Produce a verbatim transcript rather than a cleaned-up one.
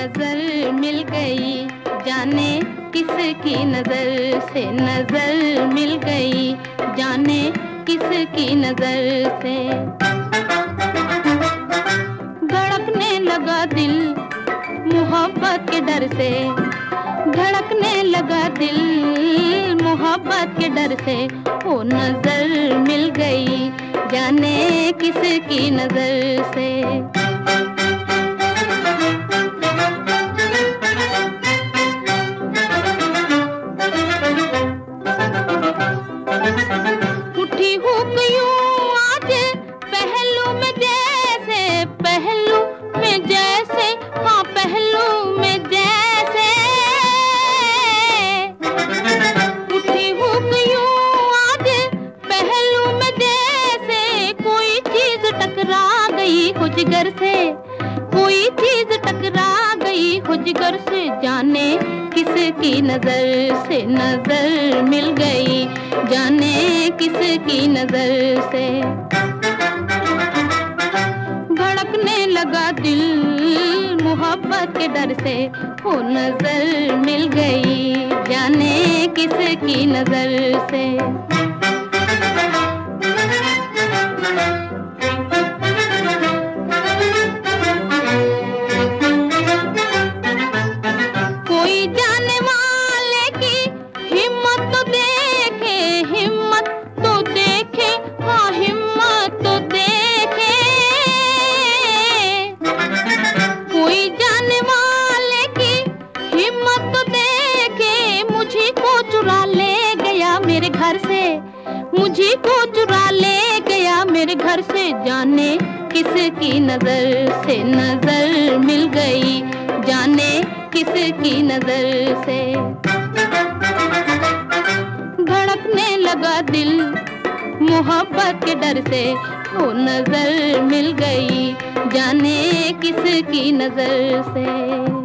नजर मिल गई, जाने किसकी नजर से नजर मिल गई, जाने किसकी नजर से। धड़कने लगा दिल मोहब्बत के डर से, धड़कने लगा दिल मोहब्बत के डर से। वो नजर मिल गई, जाने किसकी नजर से। उठी हुक यूं आज पहलू में जैसे, पहलू में जैसे, हाँ पहलू में जैसे। उठी हुक यूं आज पहलू में जैसे, कोई चीज टकरा गई हो जिगर से, कोई चीज टकरा गई हो जिगर से। जाने किसकी नजर से नजर मिल गई, जाने किसकी नजर से। धड़कने लगा दिल मोहब्बत के डर से। वो नजर मिल गई, जाने किसकी नजर से। कोई जाने वाले की हिम्मत तो देखे, हिम्मत तो देखे, हाँ हिम्मत तो देखे। कोई जाने वाले की हिम्मत तो देखे, मुझे को चुरा ले गया मेरे घर से, मुझे को चुरा ले गया मेरे घर से। जाने किसकी नजर से नजर मिल गई, जाने किसकी नजर से। धड़कने लगा दिल मोहब्बत के डर से। वो नजर मिल गई, जाने किसकी नजर से।